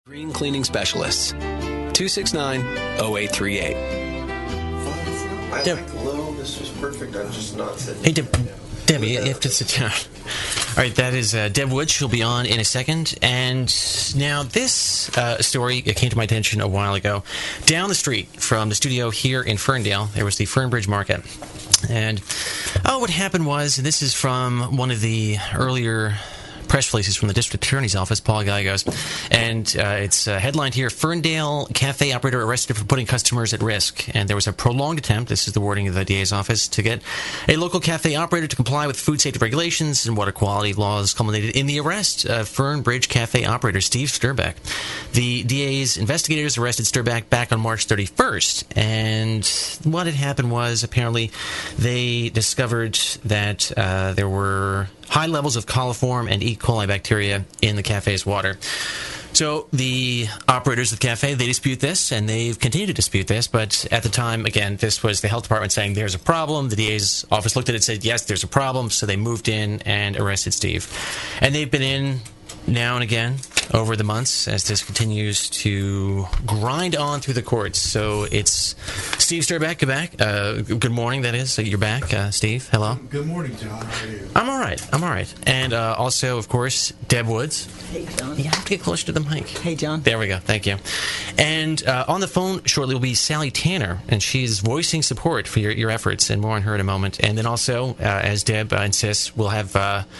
Green Cleaning Specialists, 269-0838. I like low. This was perfect. I'm just not sitting. Hey, Debbie, you have to sit down. All right, that is Deb Woods. She'll be on in a second. And now this story came to my attention a while ago. Down the street from the studio here in Ferndale, there was the Fernbridge Market. And what happened was, and this is from one of the earlier press releases from the district attorney's office, Paul Gallegos, and it's headlined here: Ferndale cafe operator arrested for putting customers at risk. And there was a prolonged attempt, this is the wording of the DA's office, to get a local cafe operator to comply with food safety regulations and water quality laws, culminated in the arrest of Fernbridge cafe operator Steve Sturbeck. The DA's investigators arrested Sturbeck back on March 31st, and what had happened was, apparently they discovered that there were high levels of coliform and E. coli bacteria in the cafe's water. So the operators of the cafe, they dispute this, and they've continued to dispute this, but at the time, again, this was the health department saying there's a problem. The DA's office looked at it and said, yes, there's a problem, so they moved in and arrested Steve. And they've been in now and again over the months as this continues to grind on through the courts. So it's Steve Sturbeck, good morning, that is. You're back, Steve. Hello. Good morning, John. How are you? I'm all right. And also, of course, Deb Woods. Hey, John. You have to get closer to the mic. Hey, John. There we go. Thank you. And on the phone shortly will be Sally Tanner, and she's voicing support for your efforts, and more on her in a moment. And then also, as Deb insists, we'll have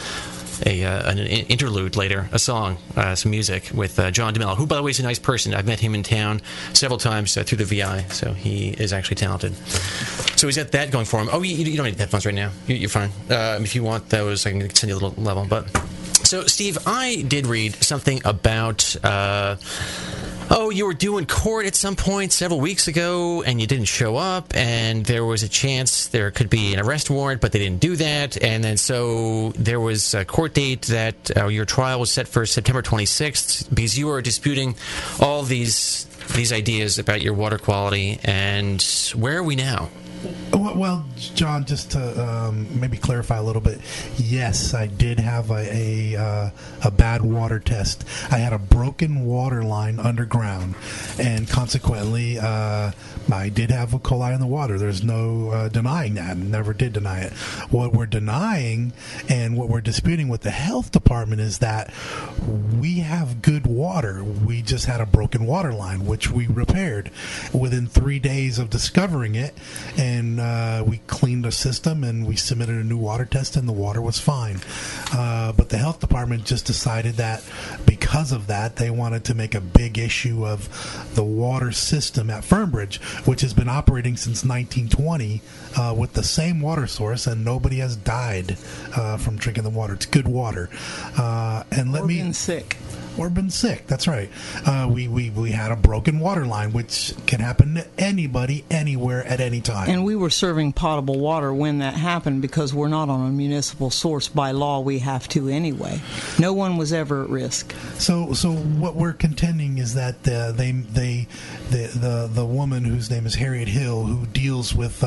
an interlude later, a song, some music with John DeMello, who, by the way, is a nice person. I've met him in town several times through the VI, so he is actually talented. So he's got that going for him. Oh, you don't need headphones right now. You're fine. If you want those, I can send you a little level. But so, Steve, I did read something about you were due in court at some point several weeks ago, and you didn't show up, and there was a chance there could be an arrest warrant, but they didn't do that, and then so there was a court date that your trial was set for September 26th, because you were disputing all these ideas about your water quality, and where are we now? Well, John, just to maybe clarify a little bit, yes, I did have a bad water test. I had a broken water line underground, and consequently, I did have E. coli in the water. There's no denying that, and never did deny it. What we're denying and what we're disputing with the health department is that we have good water. We just had a broken water line, which we repaired within 3 days of discovering it, and we cleaned the system, and we submitted a new water test, and the water was fine. But the health department just decided that because of that, they wanted to make a big issue of the water system at Fernbridge, which has been operating since 1920 with the same water source, and nobody has died from drinking the water. It's good water. Been sick. Or been sick. That's right. We had a broken water line, which can happen to anybody, anywhere, at any time. And we were serving potable water when that happened, because we're not on a municipal source. By law, we have to anyway. No one was ever at risk. So what we're contending is that the woman whose name is Harriet Hill, who deals with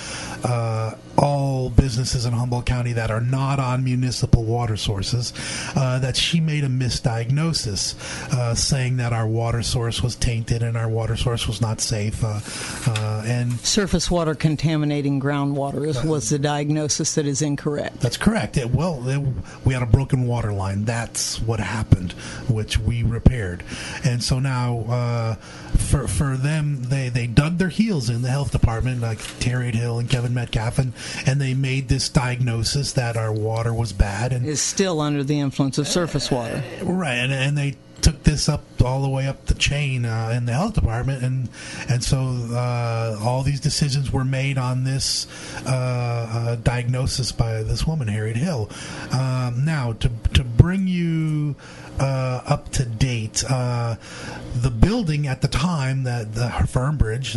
all businesses in Humboldt County that are not on municipal water sources, that she made a misdiagnosis, saying that our water source was tainted and our water source was not safe. And surface water contaminating groundwater was the diagnosis that is incorrect. That's correct. We had a broken water line. That's what happened, which we repaired. And so now, for them, they dug their heels in the health department, like Harriet Hill and Kevin Metcalf, and they made this diagnosis that our water was bad and is still under the influence of surface water. Right, and they took this up all the way up the chain in the health department, and so all these decisions were made on this diagnosis by this woman, Harriet Hill. Now, to bring you up to date, the building at the time that Fernbridge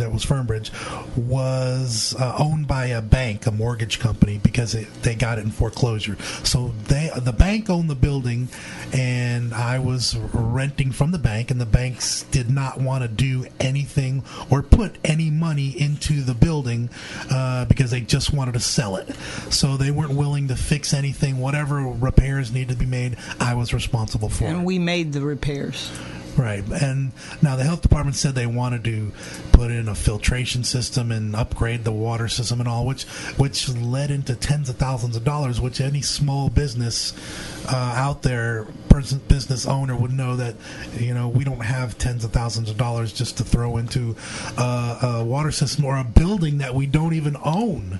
was owned by a bank, a mortgage company, because they got it in foreclosure. So the bank owned the building, and I was renting from the bank, and the banks did not want to do anything or put any money into the building because they just wanted to sell it. So they weren't willing to fix anything. Whatever repairs needed to be made, I was responsible for. And we made the repairs. Right, and now the health department said they wanted to put in a filtration system and upgrade the water system and all, which led into tens of thousands of dollars, which any small business out there, business owner would know that, we don't have tens of thousands of dollars just to throw into a water system or a building that we don't even own.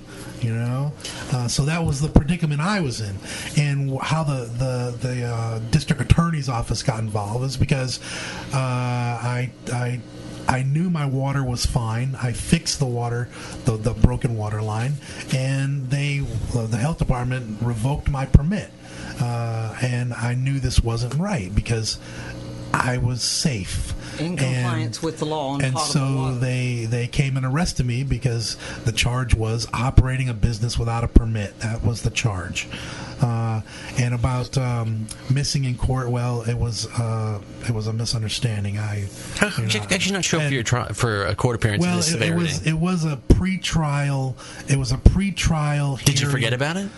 So that was the predicament I was in, and how the district attorney's office got involved is because I knew my water was fine. I fixed the water, the broken water line, and the health department revoked my permit, and I knew this wasn't right because I was safe. In compliance with the law on and potable so water. they came and arrested me because the charge was operating a business without a permit. That was the charge. And about missing in court, well, it was a misunderstanding. I'm actually not sure for a court appearance of this severity. It was a pretrial. It was a pretrial hearing. Did you forget about it?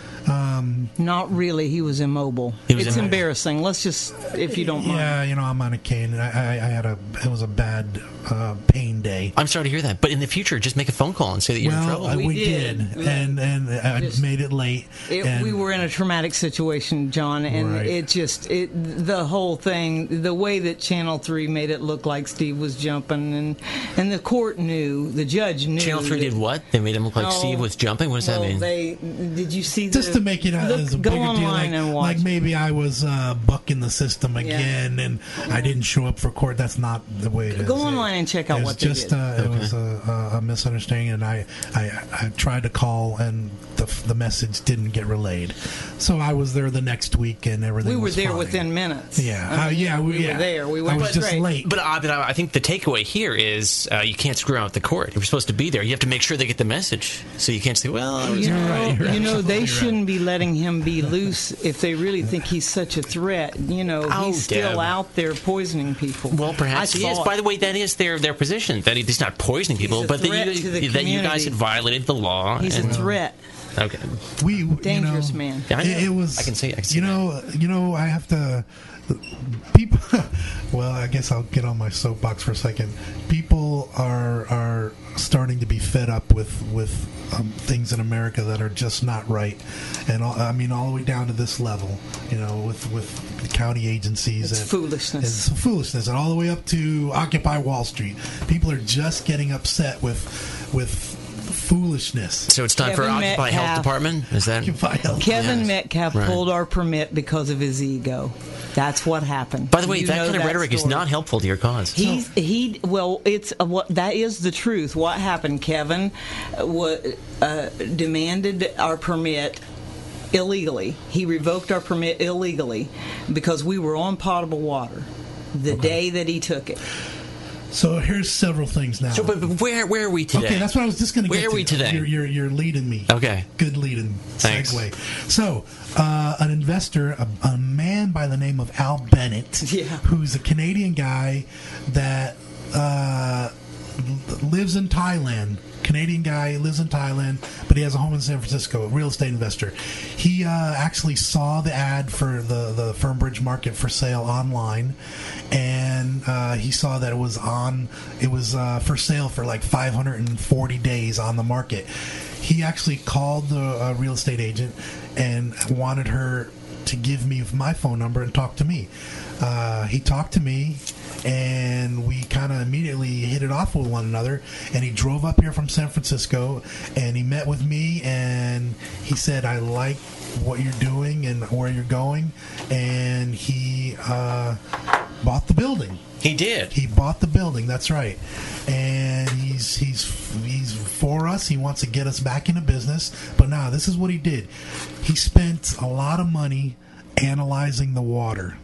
Not really. He was immobile. It's embarrassing. Let's just, if you don't mind. Yeah, I'm on a cane. It was a bad pain day. I'm sorry to hear that. But in the future, just make a phone call and say that you're in trouble. We did. And I made it late. We were in a traumatic situation, John, and right. the whole thing, the way that Channel 3 made it look like Steve was jumping, and the court knew, the judge knew. Channel 3 did what? They made him look like Steve was jumping? What does that mean? Did you see just to make it as a bigger deal, like maybe I was bucking the system again, and I didn't show up for court. That's not the way it is. Go online and check out what they did. It was a misunderstanding, and I tried to call, and the message didn't get relayed. So I was there the next week, and everything was fine. We were there within minutes. Yeah, we were there. We I was just late. But I think the takeaway here is you can't screw around with the court. You're supposed to be there. You have to make sure they get the message. So you can't say, well... You're right. They shouldn't be letting him be loose if they really think he's such a threat. He's still out there poisoning people. Well, perhaps he is. By the way, that is their position, that he's not poisoning people, but that you guys had violated the law. He's a threat. Okay. Dangerous man. It was. I can see. I have to. People. Well, I guess I'll get on my soapbox for a second. People are starting to be fed up with things in America that are just not right, and all the way down to this level. With the county agencies. It's foolishness. It's foolishness, and all the way up to Occupy Wall Street. People are just getting upset with foolishness. So it's time for Occupy Health Department? Is that Kevin Metcalf pulled our permit because of his ego. That's what happened. By the way, that kind of rhetoric is not helpful to your cause. That is the truth. What happened? Kevin demanded our permit illegally. He revoked our permit illegally because we were on potable water the day that he took it. So here's several things now. So, but where are we today? Okay, that's what I was just going to get to. Where are we today? You're leading me. Okay. Good leading Thanks. segue. So, an investor, a man by the name of Al Bennett, who's a Canadian guy that lives in Thailand. Canadian guy, lives in Thailand, but he has a home in San Francisco, a real estate investor. He actually saw the ad for the Fernbridge Market for sale online, and he saw that it was for sale for like 540 days on the market. He actually called the real estate agent and wanted her to give me my phone number and talk to me. He talked to me, and we kind of immediately hit it off with one another, and he drove up here from San Francisco, and he met with me, and he said, I like what you're doing and where you're going, and he bought the building. He did. He bought the building, that's right. And he's for us. He wants to get us back into business. But now, this is what he did. He spent a lot of money analyzing the water.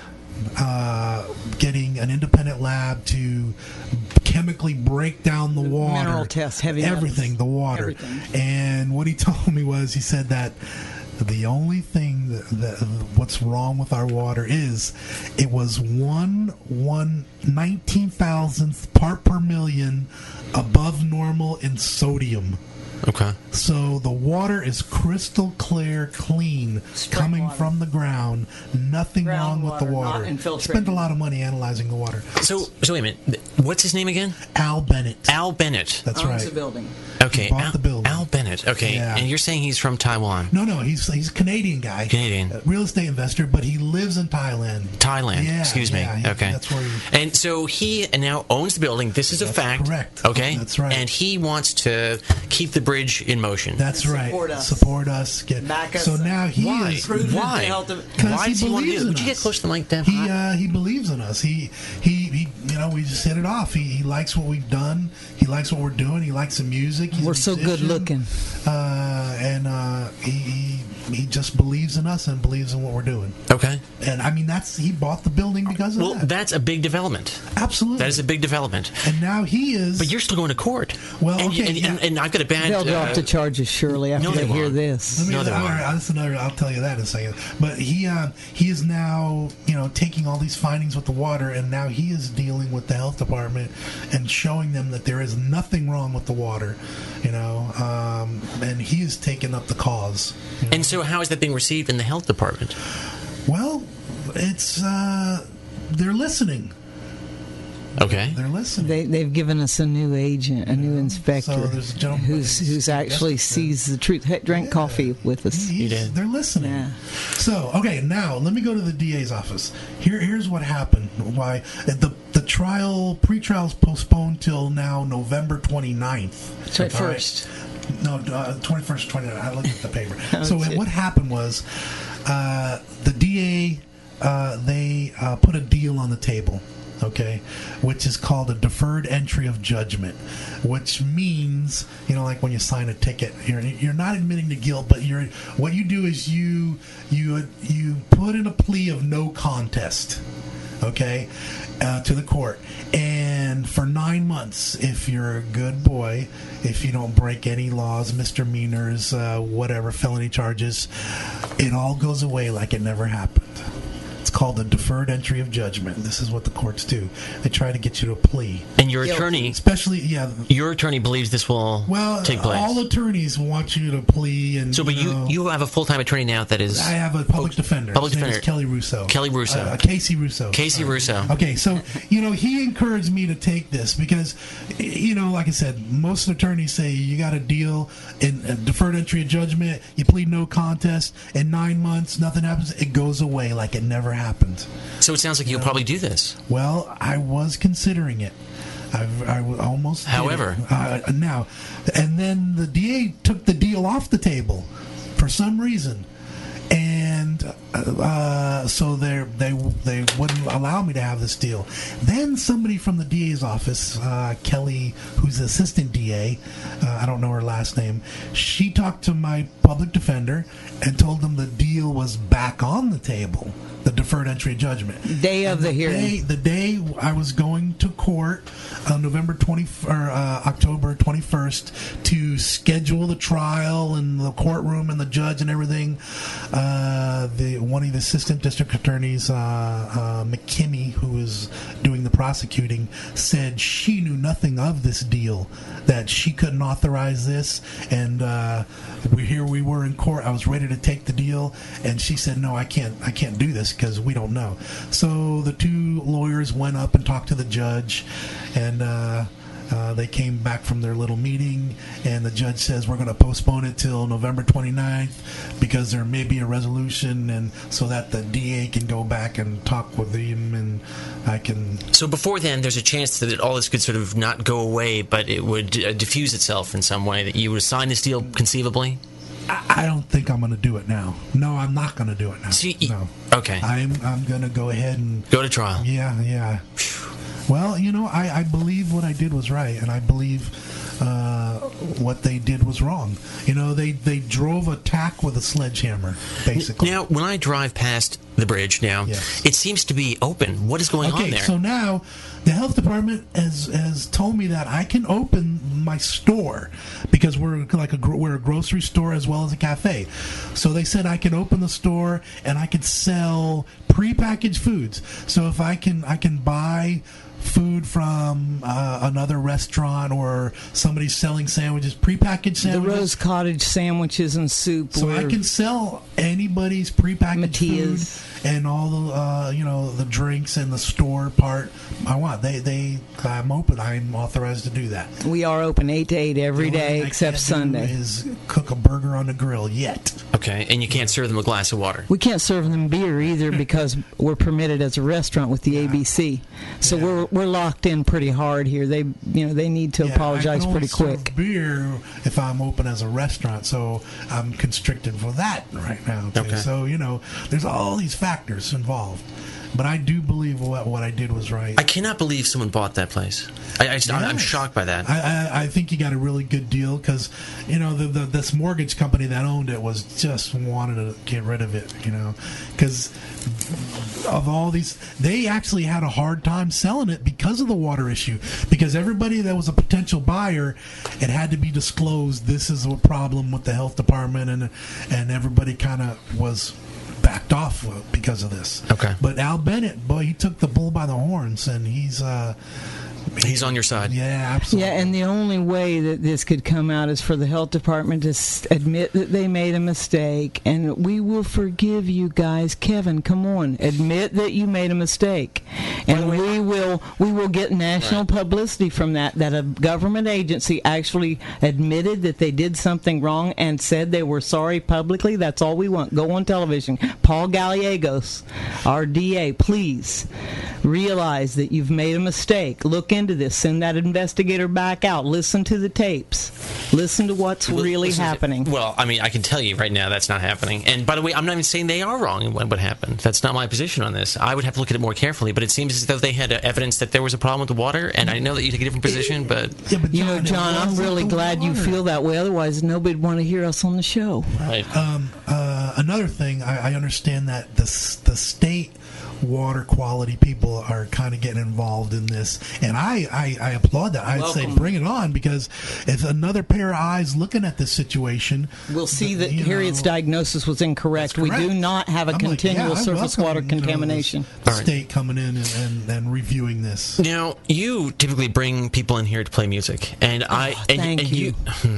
Getting an independent lab to chemically break down the water. Mineral tests, heavy metals. Everything, the water. Everything. And what he told me was, he said that the only thing that what's wrong with our water is it was 19,000th part per million above normal in sodium. Okay. So the water is crystal clear, clean, Spring coming water. from the ground. Nothing wrong with the Groundwater, water. not infiltrated. Spent a lot of money analyzing the water. So wait a minute. What's his name again? Al Bennett. Al Bennett. That's Owns right. the building. Okay. He bought the building. Al Bennett. Okay. Yeah. And you're saying he's from Taiwan. No, he's a Canadian guy. Canadian. Real estate investor, but he lives in Thailand. Thailand. Yeah, Excuse me. yeah, Okay. that's where he- And so he now owns the building. This is a That's fact. correct. Okay. That's right. And he wants to keep the bridge in motion. That's And right. support us. Support us. Back us So up. now he Why? is. Prove the Why? health of- Because Why he does he want to do believes it? in Would you get us. close to the mic, Deb? He believes in us. He we just hit it off. He likes what we've done. He likes what we're doing. He likes the music. He's a We're so good musician. looking. And he just believes in us and believes in what we're doing. Okay. And I mean, he bought the building because of Well, that. that's a big development. Absolutely. That is a big development. And now he is. But you're still going to court. Well, and, okay, and, yeah. and I've got a bad. They'll drop the charges surely after no, they they hear won't. this. Let me, No, they all won't. right, that's another. I'll tell you that in a second. But he is now taking all these findings with the water, and now he is dealing with the health department and showing them that there is nothing wrong with the water, and he is taking up the cause. And so, how is that being received in the health department? Well, it's they're listening. Okay. They're listening. They've given us a new agent, a new inspector, So there's a gentleman who's actually yesterday. sees the truth. Drank coffee with us. You did. They're listening. Yeah. So, okay, now let me go to the DA's office. Here's what happened. Why the pre-trial is postponed till now November 29th. 21st. No, 21st, 29th. I looked at the paper. Oh, So shit. what happened was the DA, they put a deal on the table. Okay, which is called a deferred entry of judgment, which means like when you sign a ticket, you're not admitting to guilt, but what you do is you put in a plea of no contest, okay, to the court, and for 9 months, if you're a good boy, if you don't break any laws, misdemeanors, whatever felony charges, it all goes away like it never happened. It's called a deferred entry of judgment. This is what the courts do. They try to get you to a plea. And your attorney, Especially, your attorney believes this will take place. all attorneys want you to plea. And So, but you have a full-time attorney now that is. I have a public defender. Public His name is defender. Kelly Russo. Kelly Russo. Casey Russo. Casey Sorry. Russo. Okay, so, he encouraged me to take this because, like I said, most attorneys say you got a deal in a deferred entry of judgment, you plead no contest, in 9 months, nothing happens, it goes away like it never happened. So it sounds like you'll probably do this. Well, I was considering it. I almost did However. it. Now, and then the DA took the deal off the table for some reason, and so they wouldn't allow me to have this deal. Then somebody from the DA's office, Kelly, who's the assistant DA, I don't know her last name, she talked to my public defender and told them the deal was back on the table. The deferred entry of judgment. Day of the hearing. The day I was going to court on October 21st to schedule the trial and the courtroom and the judge and everything. One of the assistant district attorneys, McKinney, who was doing the prosecuting, said she knew nothing of this deal, that she couldn't authorize this, and we were in court. I was ready to take the deal, and she said, "No, I can't do this because we don't know." So the two lawyers went up and talked to the judge, and they came back from their little meeting, and the judge says we're going to postpone it till November 29th because there may be a resolution, and so that the DA can go back and talk with him, and I can. So before then, there's a chance that all this could sort of not go away, but it would diffuse itself in some way, that you would sign this deal conceivably? I don't think I'm going to do it now. No, I'm not going to do it now. See, no. Okay. I'm going to go ahead and Go to trial. Yeah. Well, I believe what I did was right, and I believe what they did was wrong. They drove a tack with a sledgehammer, basically. Now, when I drive past the bridge now, Yes. it seems to be open. What is going on there? So now the health department has told me that I can open my store because we're a grocery store as well as a cafe. So they said I can open the store and I could sell prepackaged foods. So if I can buy food from another restaurant or somebody selling sandwiches, prepackaged The sandwiches. Rose Cottage sandwiches and soup. So I were- can sell anybody's prepackaged Matias. food and all the the drinks and the store part I want. I'm open. I'm authorized to do that. We are open 8 to 8 every The only day thing I except can't do Sunday. is cook a burger on the grill yet. Okay, and you can't serve them a glass of water. We can't serve them beer either because we're permitted as a restaurant with the ABC. So we're locked in pretty hard here. They need to Yeah, apologize I can only pretty quick. serve beer if I'm open as a restaurant, so I'm constricted for that right now. Too. Okay. So there's all these factors involved, but I do believe what I did was right. I cannot believe someone bought that place. I'm Yes. shocked by that. I think you got a really good deal because this mortgage company that owned it was just wanted to get rid of it. Because of all these, they actually had a hard time selling it because of the water issue. Because everybody that was a potential buyer, it had to be disclosed. This is a problem with the health department, and everybody kind of was backed off because of this. Okay. But Al Bennett, boy, he took the bull by the horns, and he's He's on your side. yeah, absolutely. Yeah, and the only way that this could come out is for the health department to admit that they made a mistake, and we will forgive you guys. Kevin, come on, admit that you made a mistake, and we will get national publicity from that a government agency actually admitted that they did something wrong and said they were sorry publicly. That's all we want. Go on television. Paul Gallegos, our DA, please realize that you've made a mistake. Look into this. Send that investigator back out. Listen to the tapes. Listen to what's really happening. Well, I mean, I can tell you right now that's not happening. And by the way, I'm not even saying they are wrong in what happened. That's not my position on this. I would have to look at it more carefully, but it seems as though they had evidence that there was a problem with the water, and I know that you take a different position, but... Yeah, but John, it I'm wasn't really the glad you water. feel that way. Otherwise, nobody'd want to hear us on the show. Right. Another thing, I understand that the state water quality people are kind of getting involved in this, and I applaud that. I'd say bring it on, because if another pair of eyes looking at this situation, We'll see that you Harriet's know, diagnosis was incorrect. that's We correct. do not have a I'm like, continual yeah, I surface welcome, water you know, contamination. the All right. state coming in and reviewing this. Now, you typically bring people in here to play music, and thank you.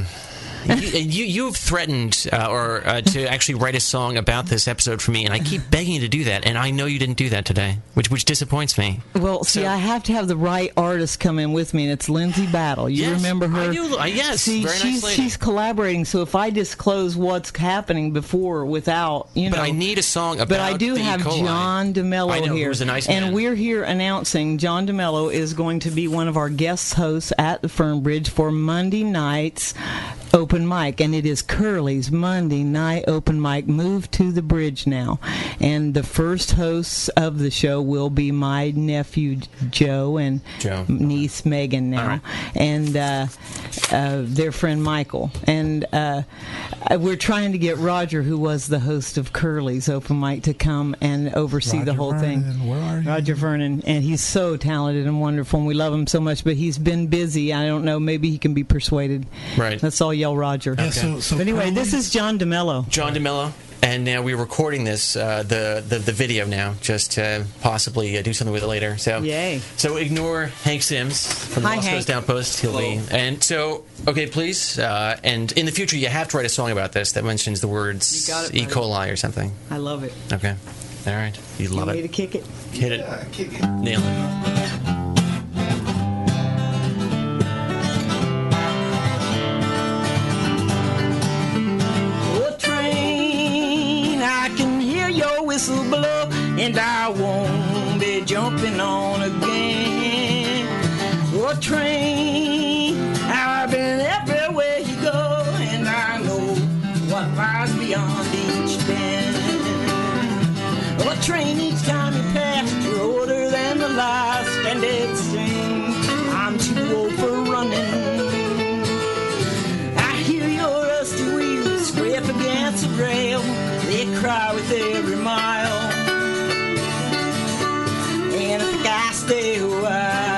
You've threatened to actually write a song about this episode for me, and I keep begging you to do that, and I know you didn't do that today, which disappoints me. Well, see, I have to have the right artist come in with me, and it's Lindsay Battle. You Yes, remember her? I do. Yes, See, very nice lady. she's collaborating. So if I disclose what's happening before, without But I need a song about But I do the have E. coli. John DeMello I know, here, who's a nice and man. we're here announcing John DeMello is going to be one of our guest hosts at the Fernbridge for Monday night's open mic, and it is Curly's Monday night open mic. Move to the bridge now, and the first hosts of the show will be my nephew Joe and niece Megan now, right. and their friend Michael, and we're trying to get Roger, who was the host of Curly's open mic, to come and oversee the Roger whole thing. Vernon, where are you? Roger Vernon, and he's so talented and wonderful, and we love him so much, but he's been busy. I don't know, maybe he can be persuaded. Right. Let's all yell Roger. Yeah, so But anyway, this Curly's- is John DeMello. John DeMello, and now we're recording this, the video now, just to possibly do something with it later. So, Yay. So ignore Hank Sims from the Hi, Lost Hank. Coast Outpost. He'll be, and so, okay, please, and in the future, you have to write a song about this that mentions the words You got it, E. buddy. coli or something. I love it. Okay, all right, you love Want me to it. kick it? Hit it, Kick it. nail it. Oh, train, I can hear your whistle blow, and I won't be jumping on again. Oh, train, I've been everywhere you go, and I know what lies beyond each bend. Oh, train, each time you pass, you're older than the last, and it seems I'm too old for running. I hear your rusty wheels scrape against the rail. They cry with every mile. And I think I stay a while.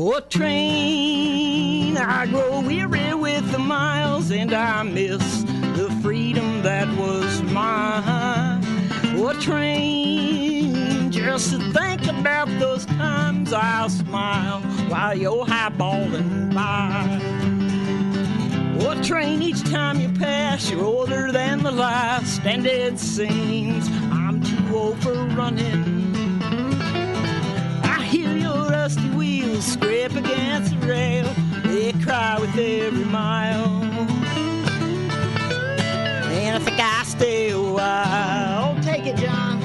Oh, train, I grow weary with the miles, and I miss the freedom that was mine. Oh, train, just to think about those times, I'll smile while you're highballing by. Oh, train, each time you pass, you're older than the last, and it seems I'm too old for running. I hear your rusty wheels scrape against the rail, they cry with every mile. And I think I'll stay a while. Take it, John.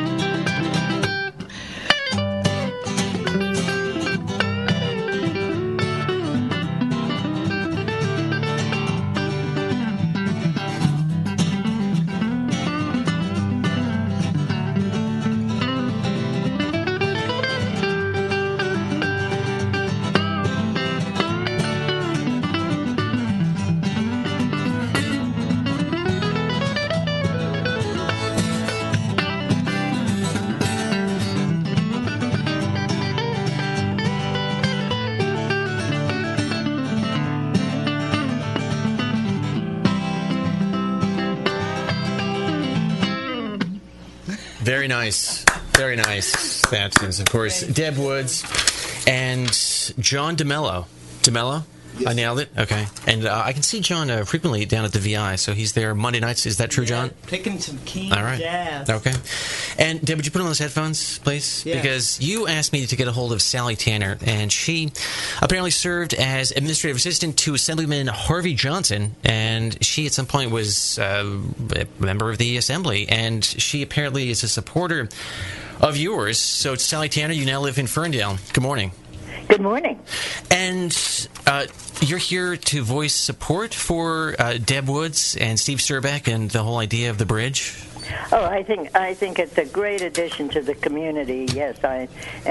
Very nice. Very nice. That is, of course, Deb Woods and John DeMello. DeMello? Yes. I nailed it? Okay. And I can see John frequently down at the VI, so he's there Monday nights. Is that true, John? Picking some keen All right. jazz. Okay. And, Deb, would you put on those headphones, please? Yes. Because you asked me to get a hold of Sally Tanner, and she apparently served as administrative assistant to Assemblyman Harvey Johnson, and she at some point was a member of the Assembly, and she apparently is a supporter of yours. So, Sally Tanner, you now live in Ferndale. Good morning. Good morning. And you're here to voice support for Deb Woods and Steve Sturbeck and the whole idea of the bridge? Oh, I think it's a great addition to the community. Yes, I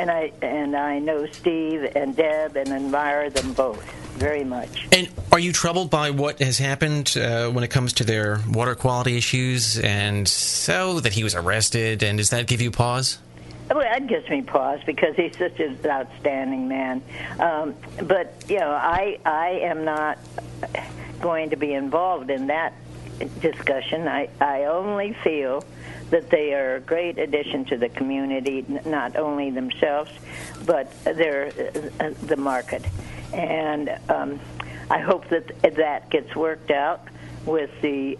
know Steve and Deb and admire them both very much. And are you troubled by what has happened when it comes to their water quality issues, and so that he was arrested? And does that give you pause? Well, that gives me pause because he's such an outstanding man. But I am not going to be involved in that discussion. I only feel that they are a great addition to the community, not only themselves, but they're the market. And I hope that gets worked out with the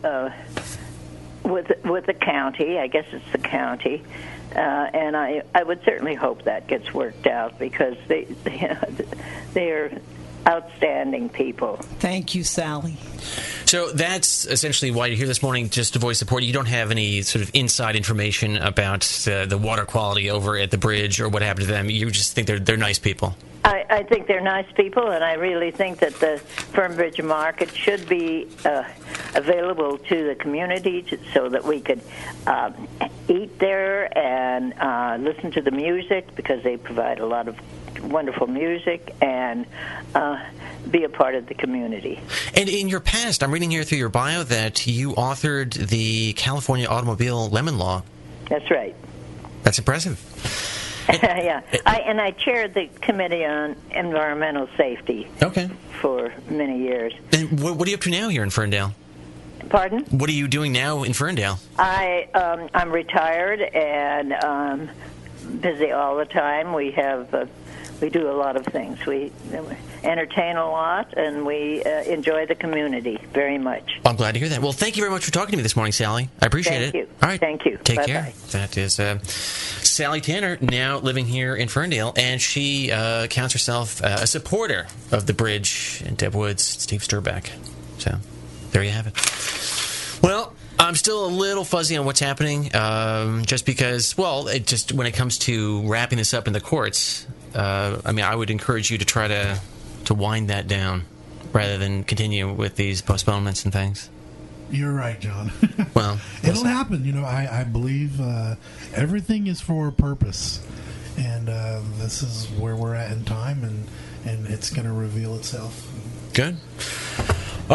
county. I guess it's the county. And I would certainly hope that gets worked out because they are outstanding people. Thank you, Sally. So that's essentially why you're here this morning, just to voice support. You don't have any sort of inside information about the water quality over at the bridge or what happened to them. You just think they're nice people. I think they're nice people, and I really think that the Fernbridge Market should be available to the community so that we could eat there and listen to the music, because they provide a lot of wonderful music, and be a part of the community. And in your past, I'm reading here through your bio that you authored the California Automobile Lemon Law. That's right. That's impressive. Yeah, I chaired the Committee on Environmental Safety. Okay. For many years. And what are you up to now here in Ferndale? Pardon? What are you doing now in Ferndale? I'm retired and busy all the time. We do a lot of things. We entertain a lot, and we enjoy the community very much. I'm glad to hear that. Well, thank you very much for talking to me this morning, Sally. I appreciate it. Thank you. All right. Thank you. Take Bye-bye. care. That is Sally Tanner, now living here in Ferndale, and she counts herself a supporter of the bridge, and Deb Woods, Steve Sturbeck. So, there you have it. Well, I'm still a little fuzzy on what's happening, just because, well, when it comes to wrapping this up in the courts, I would encourage you to try to wind that down rather than continue with these postponements and things. You're right, John. Well, it'll happen. I believe everything is for a purpose, and this is where we're at in time, and it's going to reveal itself. Good. All right.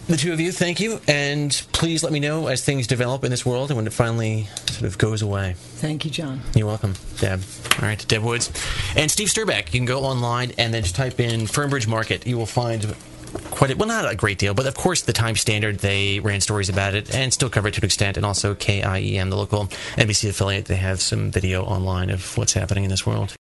The two of you, thank you, and please let me know as things develop in this world and when it finally sort of goes away. Thank you, John. You're welcome, Deb. All right, Deb Woods. And Steve Sturback. You can go online and then just type in Fernbridge Market. You will find not a great deal, but of course the Times Standard, they ran stories about it and still cover it to an extent, and also KIEM, the local NBC affiliate, they have some video online of what's happening in this world.